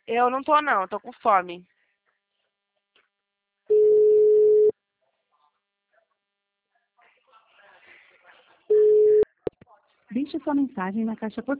Eu não tô, não. Tô com fome. Deixe sua mensagem na caixa postal.